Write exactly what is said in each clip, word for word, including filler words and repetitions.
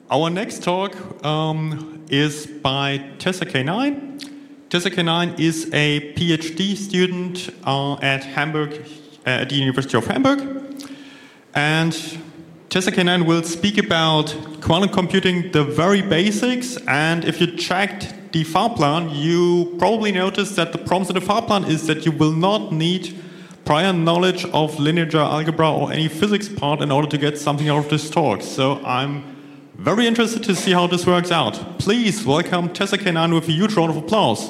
Our next talk um, is by Tessa K nine. Tessa K nine is a PhD student uh, at Hamburg, uh, at the University of Hamburg. And Tessa K nine will speak about quantum computing, the very basics. And if you checked the Fahrplan, you probably noticed that the promise in the Fahrplan is that you will not need prior knowledge of linear algebra or any physics part in order to get something out of this talk. So I'm very interested to see how this works out. Please welcome Tessa K nine with a huge round of applause.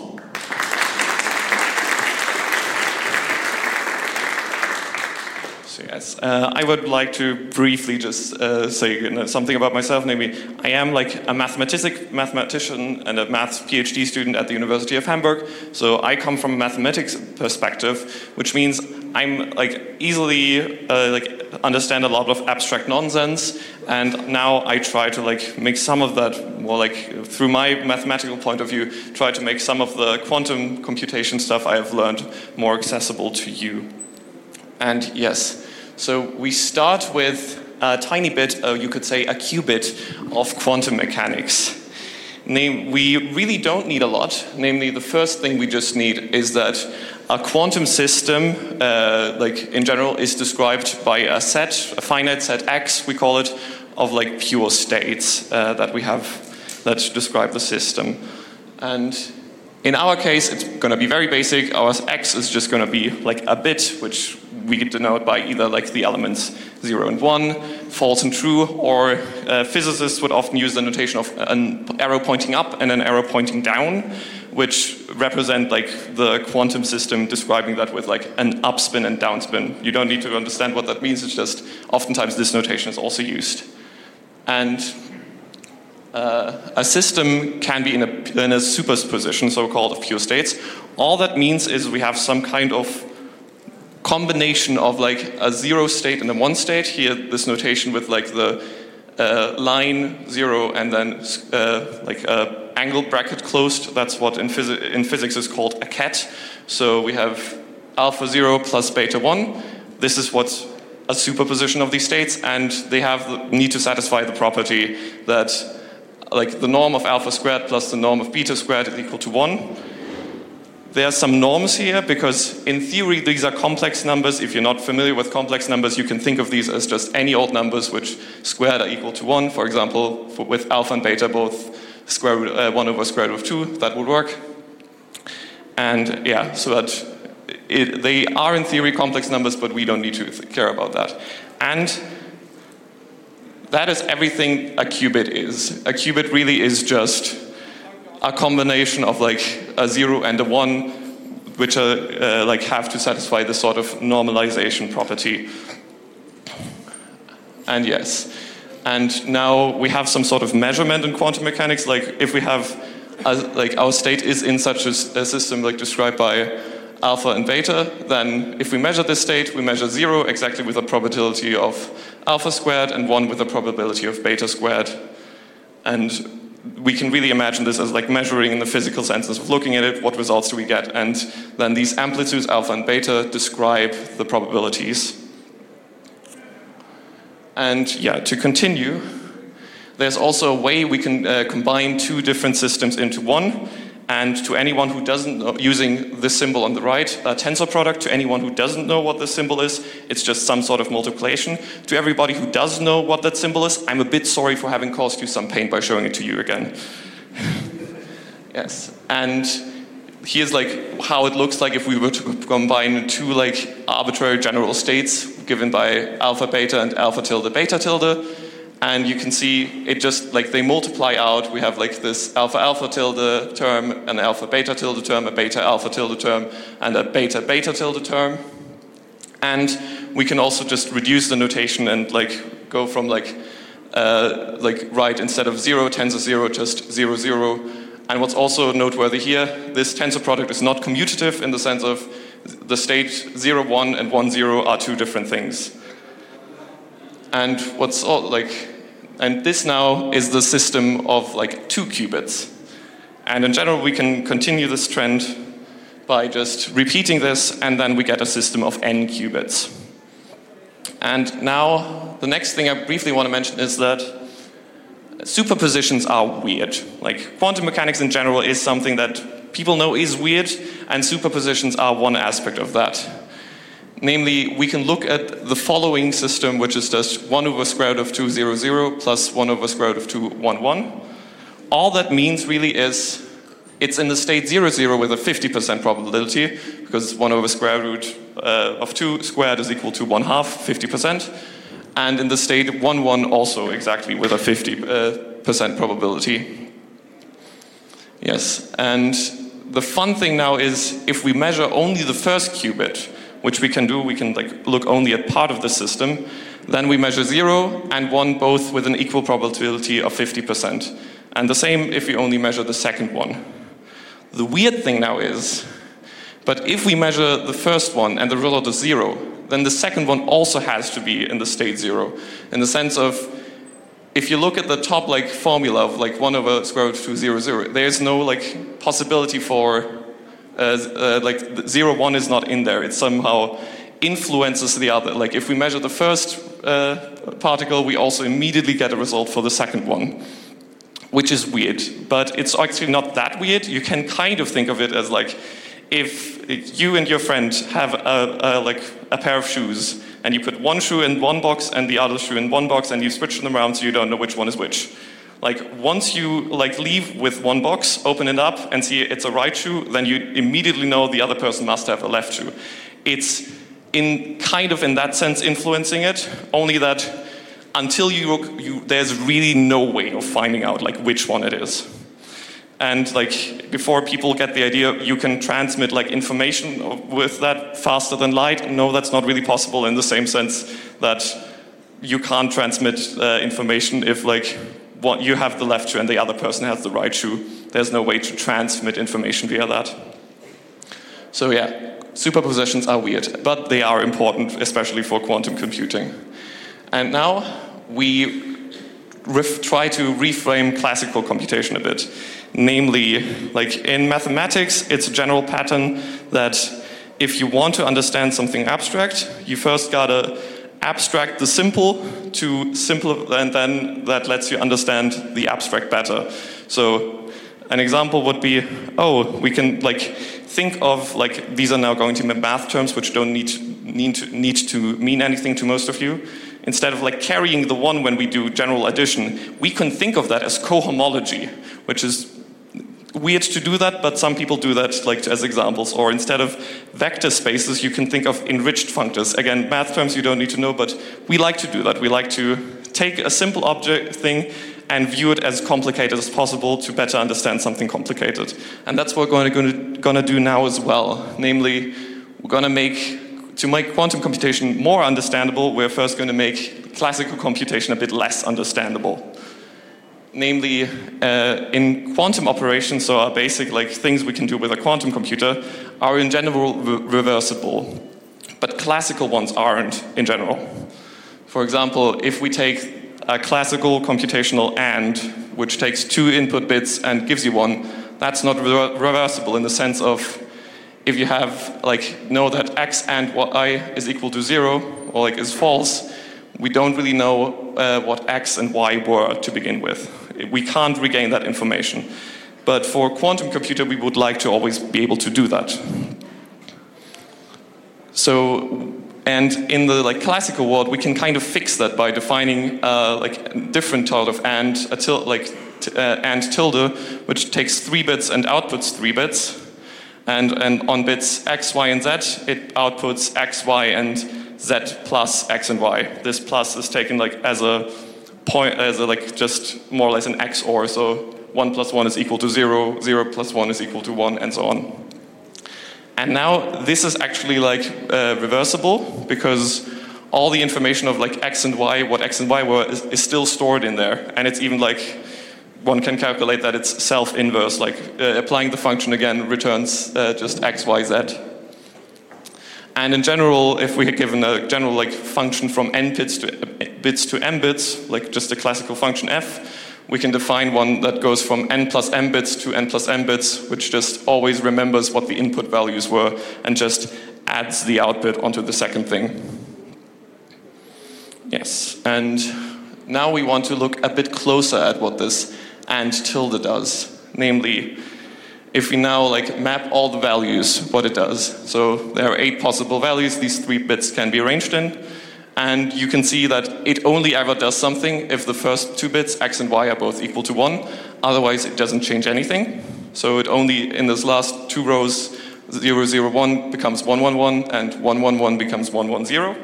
So yes, uh, I would like to briefly just uh, say you know, something about myself. Namely, I am like a mathematic, mathematician and a maths PhD student at the University of Hamburg. So I come from a mathematics perspective, which means I'm like easily uh, like understand a lot of abstract nonsense, and now I try to like make some of that more like through my mathematical point of view, try to make some of the quantum computation stuff I have learned more accessible to you. And yes, so we start with a tiny bit, uh, you could say a qubit of quantum mechanics. Name, we really don't need a lot. Namely, the first thing we just need is that a quantum system, uh, like in general, is described by a set, a finite set X, we call it, of like pure states uh, that we have that describe the system. And in our case, it's going to be very basic. Our X is just going to be like a bit, which we denote by either like the elements zero and one, false and true, or uh, physicists would often use the notation of an arrow pointing up and an arrow pointing down, which represent like the quantum system describing that with like an upspin and downspin. You don't need to understand what that means. It's just oftentimes this notation is also used. And Uh, a system can be in a, in a superposition, so-called, of pure states. All that means is we have some kind of combination of like a zero state and a one state. Here, this notation with like the uh, line zero and then uh, like a angled bracket closed. That's what in, phys in physics is called a ket. So we have alpha zero plus beta one. This is what's a superposition of these states, and they have the, need to satisfy the property that like the norm of alpha squared plus the norm of beta squared is equal to one. There are some norms here because in theory these are complex numbers. If you're not familiar with complex numbers, you can think of these as just any old numbers which squared are equal to one. For example, for, with alpha and beta both square root, uh, one over square root of two, that would work. And yeah, so that it, they are in theory complex numbers, but we don't need to care about that. And that is everything a qubit is. A qubit really is just a combination of like a zero and a one, which are, uh, like have to satisfy this sort of normalization property. And yes, and now we have some sort of measurement in quantum mechanics. Like if we have, a, like our state is in such a, a system like described by alpha and beta, then if we measure this state, we measure zero exactly with a probability of alpha squared and one with a probability of beta squared. And we can really imagine this as like measuring in the physical senses of looking at it, what results do we get? And then these amplitudes, alpha and beta, describe the probabilities. And yeah, to continue, there's also a way we can uh, combine two different systems into one. And to anyone who doesn't know, using this symbol on the right, a tensor product, to anyone who doesn't know what this symbol is, it's just some sort of multiplication. To everybody who does know what that symbol is, I'm a bit sorry for having caused you some pain by showing it to you again. Yes, and here's like how it looks like if we were to combine two like arbitrary general states given by alpha beta and alpha tilde beta tilde. And you can see it just like they multiply out. We have like this alpha alpha tilde term, an alpha beta tilde term, a beta alpha tilde term, and a beta beta tilde term. And we can also just reduce the notation and like go from like uh, like right instead of zero tensor zero just zero zero. And what's also noteworthy here, this tensor product is not commutative in the sense of the state zero one and one zero are two different things. And what's all like, and this now is the system of like two qubits. And in general, we can continue this trend by just repeating this, and then we get a system of n qubits. And now, the next thing I briefly want to mention is that superpositions are weird. Like, quantum mechanics in general is something that people know is weird, and superpositions are one aspect of that. Namely, we can look at the following system, which is just one over square root of two, zero, zero, plus one over square root of two, one, one. All that means really is it's in the state zero, zero with a fifty percent probability, because one over square root uh, of two squared is equal to one half, fifty percent. And in the state one, one also exactly with a fifty percent probability. Yes, and the fun thing now is if we measure only the first qubit, which we can do, we can like look only at part of the system, then we measure zero and one both with an equal probability of fifty percent. And the same if we only measure the second one. The weird thing now is, but if we measure the first one and the result is zero, then the second one also has to be in the state zero. In the sense of, if you look at the top like formula of like one over square root of two, zero, zero, there's no like possibility for Uh, uh, like zero, one is not in there. It somehow influences the other. Like if we measure the first uh, particle, we also immediately get a result for the second one, which is weird. But it's actually not that weird. You can kind of think of it as like if you and your friend have a, a, like a pair of shoes, and you put one shoe in one box and the other shoe in one box, and you switch them around so you don't know which one is which. Like once you like leave with one box, open it up and see it's a right shoe, then you immediately know the other person must have a left shoe. It's in kind of in that sense influencing it, only that until you, you there's really no way of finding out like which one it is. And like before people get the idea you can transmit like information with that faster than light, no, that's not really possible in the same sense that you can't transmit uh, information if like One, you have the left shoe and the other person has the right shoe. There's no way to transmit information via that. So yeah, superpositions are weird, but they are important, especially for quantum computing. And now we ref- try to reframe classical computation a bit. Namely, like in mathematics, it's a general pattern that if you want to understand something abstract, you first gotta abstract the simple to simple, and then that lets you understand the abstract better. So an example would be, oh, we can like think of like these are now going to be math terms which don't need to, need to need to mean anything to most of you. Instead of like carrying the one when we do general addition, we can think of that as cohomology, which is weird to do that, but some people do that like as examples. Or instead of vector spaces, you can think of enriched functors. Again, math terms you don't need to know, but we like to do that. We like to take a simple object thing and view it as complicated as possible to better understand something complicated. And that's what we're going to, going to do now as well. Namely, we're going to make, to make quantum computation more understandable, we're first going to make classical computation a bit less understandable. Namely, uh, in quantum operations, so our basic like things we can do with a quantum computer, are in general re- reversible, but classical ones aren't in general. For example, if we take a classical computational AND, which takes two input bits and gives you one, that's not re- reversible in the sense of if you have like know that x and y is equal to zero or like is false, we don't really know uh, what x and y were to begin with. We can't regain that information. But for a quantum computer, we would like to always be able to do that. So, and in the like classical world, we can kind of fix that by defining uh, like different sort of and a til- like t- uh, and tilde, which takes three bits and outputs three bits. And and on bits x, y, and z, it outputs x, y, and z plus x and y. This plus is taken like as a point, as a, like just more or less an X O R. So one plus one is equal to zero, zero plus one is equal to one, and so on. And now this is actually like uh, reversible because all the information of like x and y, what x and y were, is, is still stored in there, and it's even like one can calculate that it's self-inverse. Like uh, applying the function again returns uh, just x, y, z. And in general, if we had given a general like function from n bits to bits to m bits, like just a classical function f, we can define one that goes from n plus m bits to n plus m bits, which just always remembers what the input values were and just adds the output onto the second thing. Yes, and now we want to look a bit closer at what this and tilde does. Namely, if we now like map all the values, what it does. So there are eight possible values these three bits can be arranged in. And you can see that it only ever does something if the first two bits, x and y, are both equal to one. Otherwise, it doesn't change anything. So it only, in this last two rows, zero, zero, one becomes one, one, one, and one, one, one becomes one, one, zero.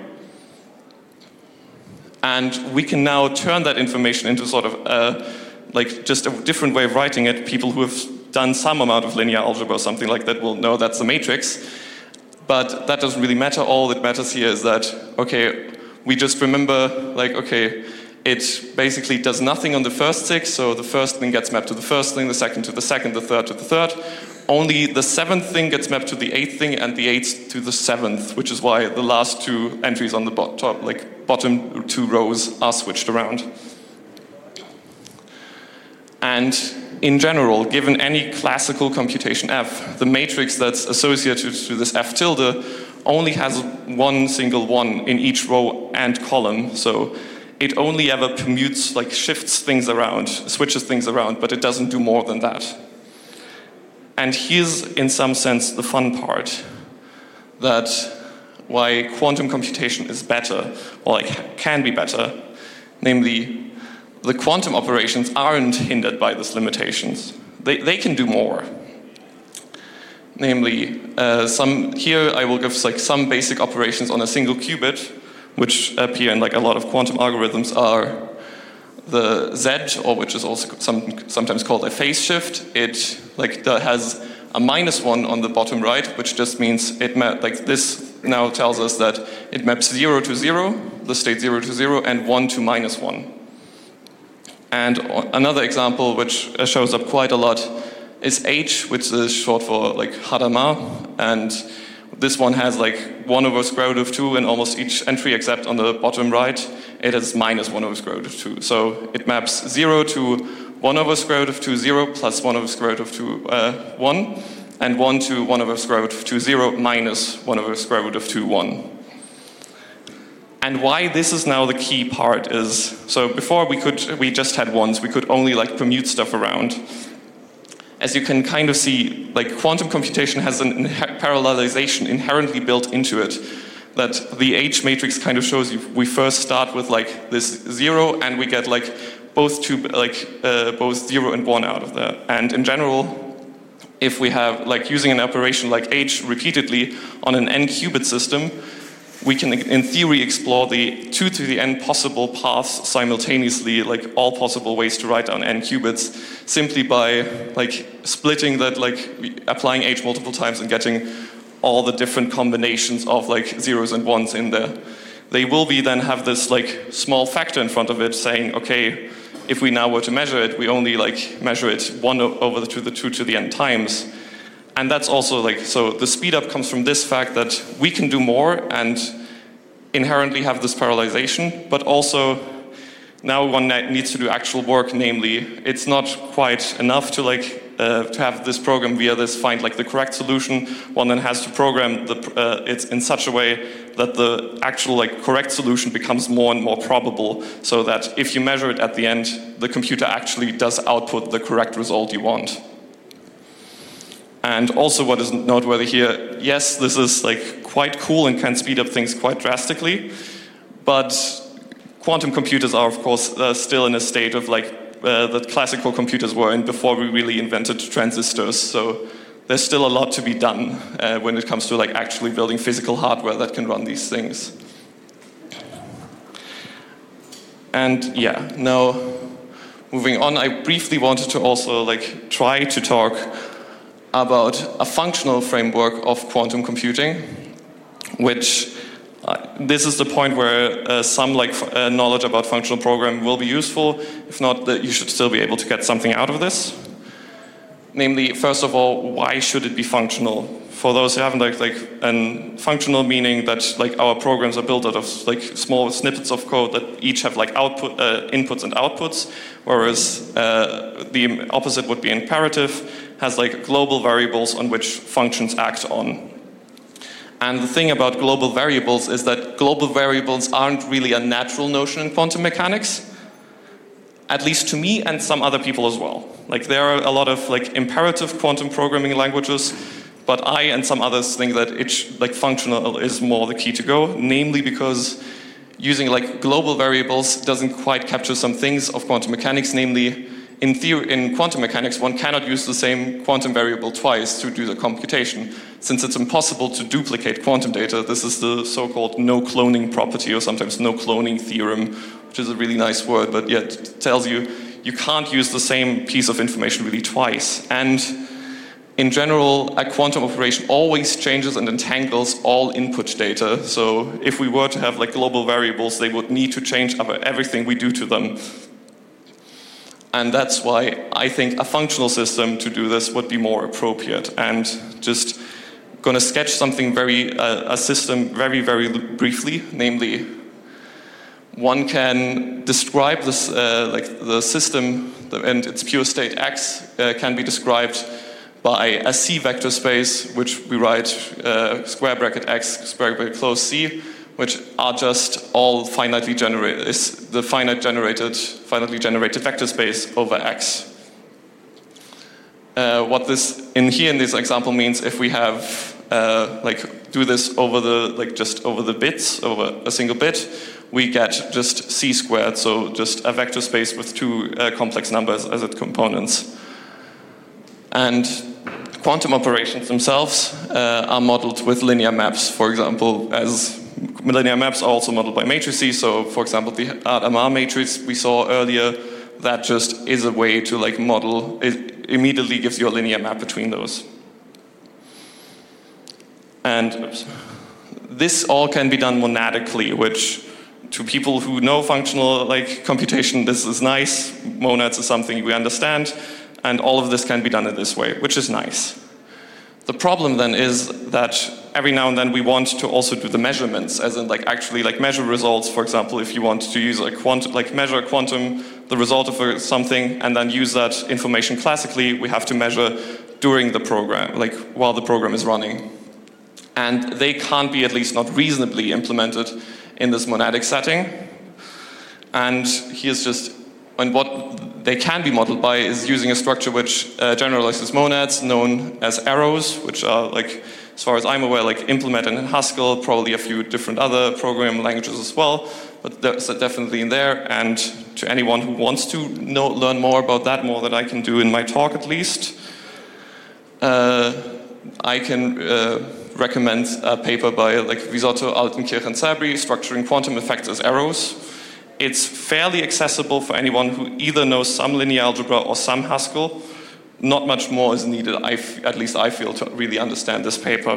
And we can now turn that information into sort of uh, like just a different way of writing it. People who have done some amount of linear algebra or something like that will know that's a matrix. But that doesn't really matter. All that matters here is that, okay, we just remember, like, okay, it basically does nothing on the first six, so the first thing gets mapped to the first thing, the second to the second, the third to the third. Only the seventh thing gets mapped to the eighth thing, and the eighth to the seventh, which is why the last two entries on the bot top, like bottom two rows, are switched around. And in general, given any classical computation f, the matrix that's associated to this f tilde only has one single one in each row and column. So it only ever commutes, like shifts things around, switches things around, but it doesn't do more than that. And here's, in some sense, the fun part, that why quantum computation is better, or like can be better, namely, the quantum operations aren't hindered by these limitations. They, they can do more. Namely, uh, some here I will give like some basic operations on a single qubit, which appear in like a lot of quantum algorithms, are the Z, or which is also some, sometimes called a phase shift. It like has a minus one on the bottom right, which just means it map like this now tells us that it maps zero to zero, the state zero to zero, and one to minus one. And another example which shows up quite a lot is H, which is short for like Hadamard, and this one has like one over square root of two in almost each entry except on the bottom right it is minus one over square root of two. So it maps zero to one over square root of two, zero, plus one over square root of two, uh, one, and one to one over square root of two, zero, minus one over square root of two, one. And why this is now the key part is, so before we could, we just had ones, we could only like commute stuff around. As you can kind of see, like quantum computation has an inher- parallelization inherently built into it. That the H matrix kind of shows you, we first start with like this zero and we get like both two, like uh, both zero and one out of that. And in general, if we have like using an operation like H repeatedly on an n qubit system, we can in theory explore the two to the n possible paths simultaneously, like all possible ways to write down n qubits, simply by like splitting that, like applying H multiple times and getting all the different combinations of like zeros and ones in there. They will be then have this like small factor in front of it saying, okay, if we now were to measure it, we only like measure it one over the, to the two to the n times. And that's also like, so the speed up comes from this fact that we can do more and inherently have this parallelization, but also now one needs to do actual work, namely, it's not quite enough to like uh, to have this program via this find like the correct solution. One then has to program the, uh, it in such a way that the actual like correct solution becomes more and more probable, so that if you measure it at the end, the computer actually does output the correct result you want. And also what is noteworthy here, yes, this is like quite cool and can speed up things quite drastically, but quantum computers are, of course, uh, still in a state of like uh, that classical computers were in before we really invented transistors. So there's still a lot to be done uh, when it comes to like actually building physical hardware that can run these things. And yeah, now moving on, I briefly wanted to also like try to talk about a functional framework of quantum computing, which Uh, this is the point where uh, some like uh, knowledge about functional programming will be useful. If not, that you should still be able to get something out of this. Namely, first of all, why should it be functional? For those who haven't, like, like an functional meaning that like our programs are built out of like small snippets of code that each have like output, uh, inputs and outputs, whereas uh, the opposite would be imperative, has like global variables on which functions act on. And the thing about global variables is that global variables aren't really a natural notion in quantum mechanics. at least to me and some other people as well. Like there are a lot of like imperative quantum programming languages, but I and some others think that it sh- like functional is more the key to go, namely because using like global variables doesn't quite capture some things of quantum mechanics, namely in theory, in quantum mechanics, one cannot use the same quantum variable twice to do the computation. Since it's impossible to duplicate quantum data, this is the so-called no cloning property, or sometimes no cloning theorem, which is a really nice word, but yet it tells you you can't use the same piece of information really twice. And in general, a quantum operation always changes and entangles all input data. So if we were to have like global variables, they would need to change everything we do to them. And that's why I think a functional system to do this would be more appropriate. And just going to sketch something very, uh, a system very, very briefly, namely, one can describe this, uh, like the system and its pure state X uh, can be described by a C vector space, which we write uh, square bracket X, square bracket close C, which are just all finitely generated, is the finite generated, finitely generated vector space over X. Uh, what this in here in this example means, if we have uh, like do this over the like just over the bits, over a single bit, we get just C squared, so just a vector space with two uh, complex numbers as its components. And quantum operations themselves uh, are modeled with linear maps, for example, as linear maps are also modeled by matrices. So, for example, the Hadamard matrix we saw earlier, that just is a way to like model, it immediately gives you a linear map between those. And oops, this all can be done monadically, which to people who know functional like computation, this is nice. Monads is something we understand, and all of this can be done in this way, which is nice. The problem then is that every now and then we want to also do the measurements, as in like actually like measure results. For example, if you want to use a quantum, like measure a quantum, the result of something, and then use that information classically, we have to measure during the program, like while the program is running. And they can't be, at least not reasonably, implemented in this monadic setting. And here's just, and what they can be modeled by is using a structure which uh, generalizes monads, known as arrows, which are, like, as far as I'm aware, like implemented in Haskell, probably a few different other programming languages as well, but that's definitely in there. And to anyone who wants to know, learn more about that, more than I can do in my talk at least, uh, I can uh, recommend a paper by like Risotto, Altenkirch, and Sabri, Structuring Quantum Effects as Arrows. It's fairly accessible for anyone who either knows some linear algebra or some Haskell. Not much more is needed, I f- at least I feel, to really understand this paper.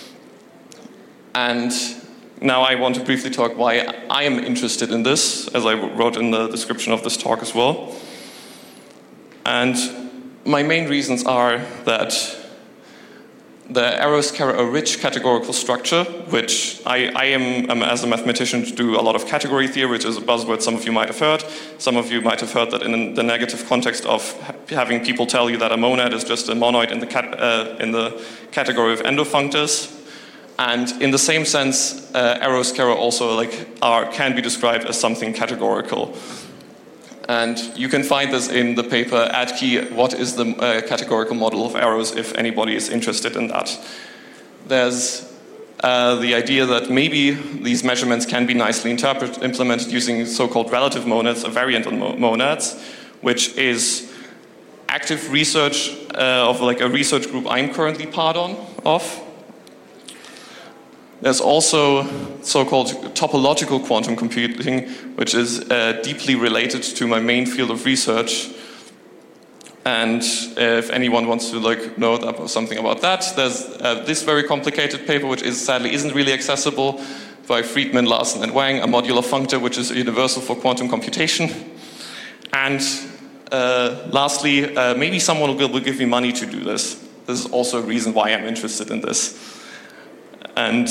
And now I want to briefly talk why I am interested in this, as I wrote in the description of this talk as well. And my main reasons are that the arrows carry a rich categorical structure, which I, I am, um, as a mathematician, do a lot of category theory, which is a buzzword some of you might have heard. Some of you might have heard that in the negative context of ha- having people tell you that a monad is just a monoid in the, cat, uh, in the category of endofunctors. And in the same sense, uh, arrows carry also like are can be described as something categorical. And you can find this in the paper AdKey, What is the uh, Categorical Model of Arrows, if anybody is interested in that. There's uh, the idea that maybe these measurements can be nicely interpreted, implemented using so-called relative monads, a variant on mo- monads, which is active research uh, of like a research group I'm currently part on, of. There's also so-called topological quantum computing, which is uh, deeply related to my main field of research. And uh, if anyone wants to like know that, something about that, there's uh, this very complicated paper, which is sadly isn't really accessible, by Friedman, Larson, and Wang, a modular functor, which is universal for quantum computation. And uh, lastly, uh, maybe someone will, will give me money to do this. This is also a reason why I'm interested in this. And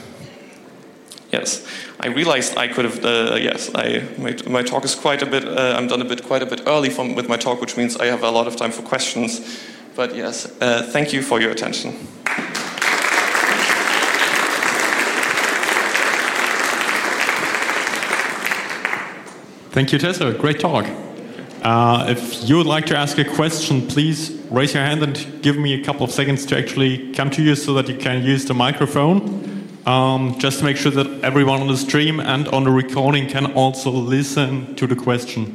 yes, I realized I could have. Uh, yes, I my, my talk is quite a bit. Uh, I'm done a bit, quite a bit early from with my talk, which means I have a lot of time for questions. But yes, uh, thank you for your attention. Thank you, Tessa. Great talk. Uh, if you would like to ask a question, please raise your hand and give me a couple of seconds to actually come to you so that you can use the microphone. Um, just to make sure that everyone on the stream and on the recording can also listen to the question.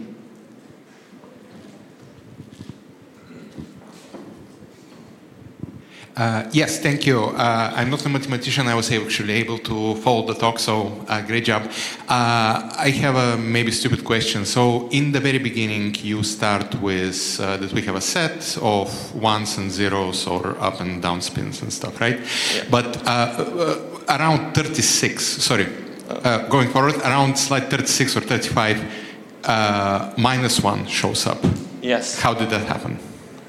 Uh, yes, thank you. Uh, I'm not a mathematician. I was actually able to follow the talk, so uh, great job. Uh, I have a maybe stupid question. So in the very beginning, you start with uh, that we have a set of ones and zeros or up and down spins and stuff, right? Yeah. But uh, uh, around thirty-six, sorry, uh, going forward, around slide thirty-six or thirty-five, uh, minus one shows up. Yes. How did that happen?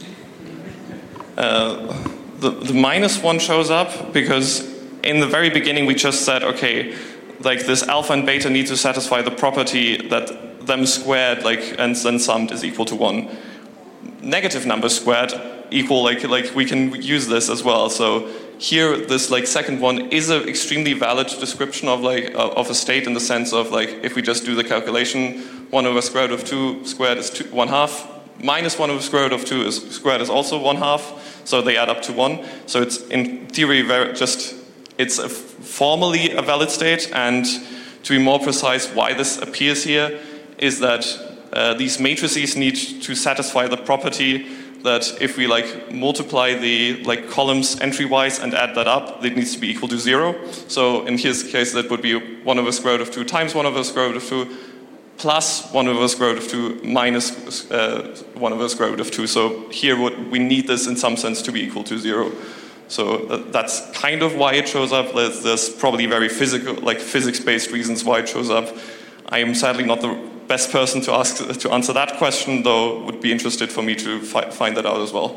Uh, The, the minus one shows up because in the very beginning we just said, okay, like this alpha and beta need to satisfy the property that them squared like and then summed is equal to one. Negative numbers squared equal like like we can use this as well. So here this like second one is an extremely valid description of like uh, of a state in the sense of like if we just do the calculation, one over square root of two squared is two, one half. Minus one over square root of two is squared is also one half, so they add up to one. So it's in theory very just it's a formally a valid state. And to be more precise, why this appears here is that uh, these matrices need to satisfy the property that if we like multiply the like columns entry-wise and add that up, it needs to be equal to zero. So in his case, that would be one over square root of two times one over square root of two. Plus one over square root of two minus uh, one over square root of two. So here what, we need this in some sense to be equal to zero. So uh, that's kind of why it shows up. There's, there's probably very physical, like physics-based reasons why it shows up. I am sadly not the best person to ask to answer that question, though would be interested for me to fi find that out as well.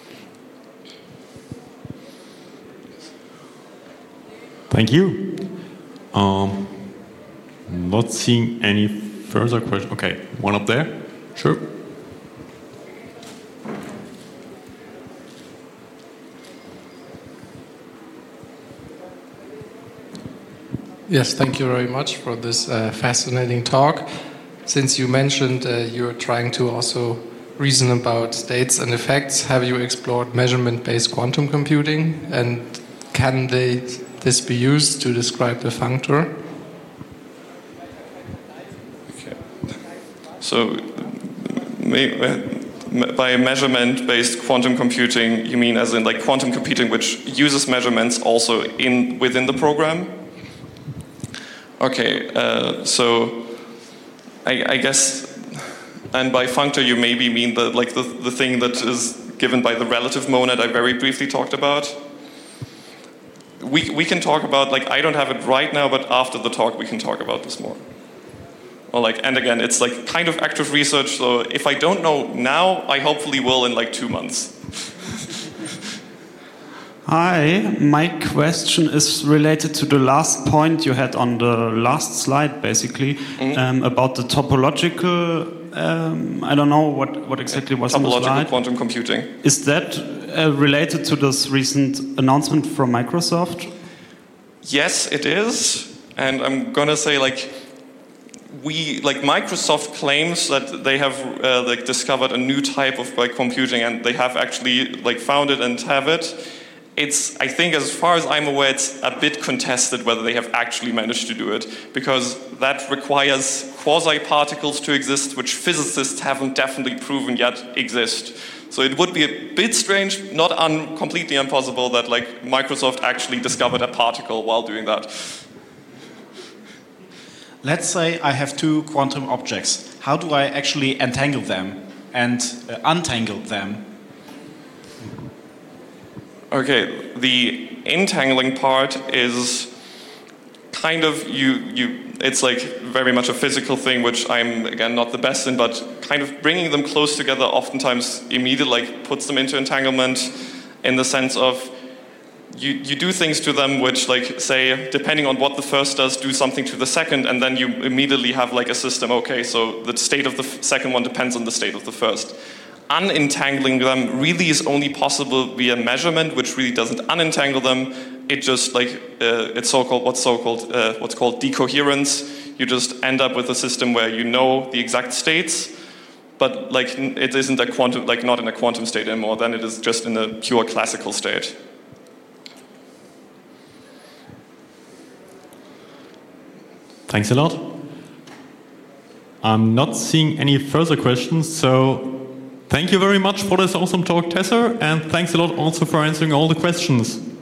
Thank you. Um, not seeing any further question. Okay, one up there. Sure. Yes, thank you very much for this uh, fascinating talk. Since you mentioned uh, you're trying to also reason about states and effects, have you explored measurement-based quantum computing? And can they, this be used to describe the functor? So, by measurement-based quantum computing, you mean as in like quantum computing which uses measurements also in within the program? Okay, uh, so I, I guess, and by functor you maybe mean the like the, the thing that is given by the relative monad I very briefly talked about. We we can talk about like I don't have it right now, but after the talk we can talk about this more. Or like, and again, it's like kind of active research, so if I don't know now, I hopefully will in like two months. Hi, my question is related to the last point you had on the last slide, basically, mm-hmm. um, about the topological, um, I don't know what, what exactly was on the slide. Topological quantum computing. Is that uh, related to this recent announcement from Microsoft? Yes, it is, and I'm gonna say like, we like Microsoft claims that they have uh, like discovered a new type of like computing, and they have actually like found it and have it. It's I think as far as I'm aware, it's a bit contested whether they have actually managed to do it, because that requires quasi-particles to exist, which physicists haven't definitely proven yet exist. So it would be a bit strange, not un completely impossible, that like Microsoft actually discovered a particle while doing that. Let's say I have two quantum objects. How do I actually entangle them and uh, untangle them? Okay, the entangling part is kind of you you. It's like very much a physical thing, which I'm again not the best in, but kind of bringing them close together oftentimes immediately like puts them into entanglement, in the sense of you you do things to them which, like, say, depending on what the first does, do something to the second, and then you immediately have like a system. Okay, so the state of the second one depends on the state of the first. Unentangling them really is only possible via measurement, which really doesn't unentangle them. It just like uh, it's so-called what's so-called uh, what's called decoherence. You just end up with a system where you know the exact states, but like it isn't a quantum, like not in a quantum state anymore. Then it is just in a pure classical state. Thanks a lot. I'm not seeing any further questions, so thank you very much for this awesome talk, Tessa, and thanks a lot also for answering all the questions.